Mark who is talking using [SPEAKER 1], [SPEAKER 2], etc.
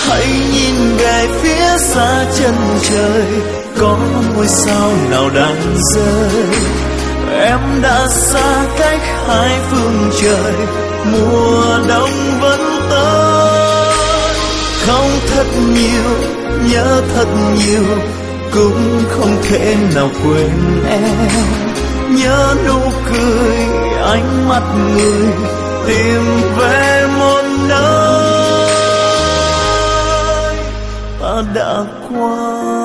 [SPEAKER 1] Hãy nhìn về phía xa chân trời, có ngôi sao nào đang rơi. Em đã xa cách hai phương trời, mùa đông vẫn tới. Khóc thật nhiều, nhớ thật nhiều, cũng không thể nào quên em. Nhớ nụ cười, ánh mắt người, tìm về một nơi ta đã qua.